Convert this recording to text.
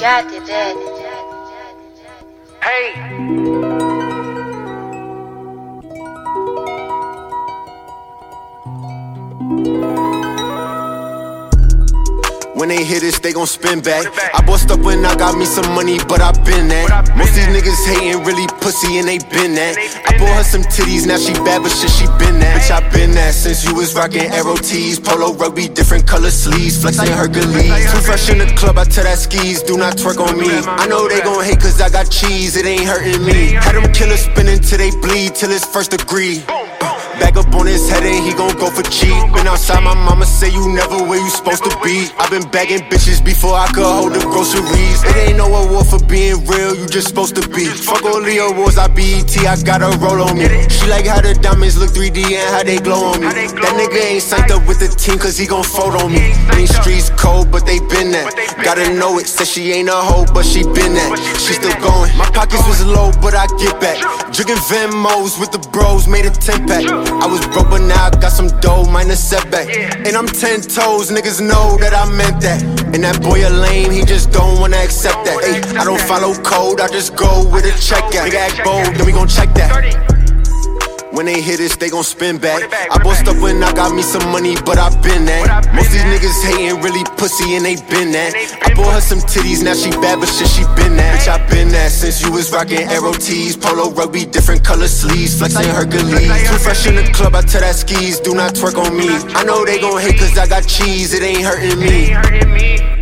When they hit us, they gon' spin back. I bossed up when I got me some money, but I been that. Most these niggas hating really pussy and they been that. I bought her some titties, now she bad, but shit, she been that. Bitch, I been that since you was rockin' Aero tees, Polo rugby, different color sleeves, flexing Hercules. Too fresh in the club, I tell that skis, do not twerk on me. I know they gon' hate cause I got cheese, it ain't hurting me. Had them killers spinning till they bleed, till it's first degree. Back up on his head and he gon' go for cheap. Been outside, my mama say you never where you supposed to be. I been bagging bitches before I could hold the groceries. It ain't no award for being real, you just supposed to be. Fuck all the awards, I BET, I got a roll on me. She like how the diamonds look 3D and how they glow on me. That nigga ain't signed up with the team cause he gon' fold on me. These streets cold, but they been that. Gotta know it, said she ain't a hoe, but she been that. She still going. My pockets was low, but I get back. Drinking Venmos with the bros, made a 10-pack. I was broke, but now I got some dough, minus setback. And I'm 10 toes, niggas know that I meant that. And that boy a lame, he just don't wanna accept that. Ay, I don't follow code, I just go with a check at. Nigga act bold, then we gon' check that. When they hit us, they gon' spin back. I bossed up when I got me some money, but I been that. Most these niggas hating really pussy and they been that. I bought her some titties, now she bad, but shit, she been that. Bitch, I been that since you was rockin' Aero tees, Polo rugby, different color sleeves, flexing Hercules. Too fresh in the club, I tell that skis, do not twerk on me. I know they gon' hate cause I got cheese, it ain't hurting me.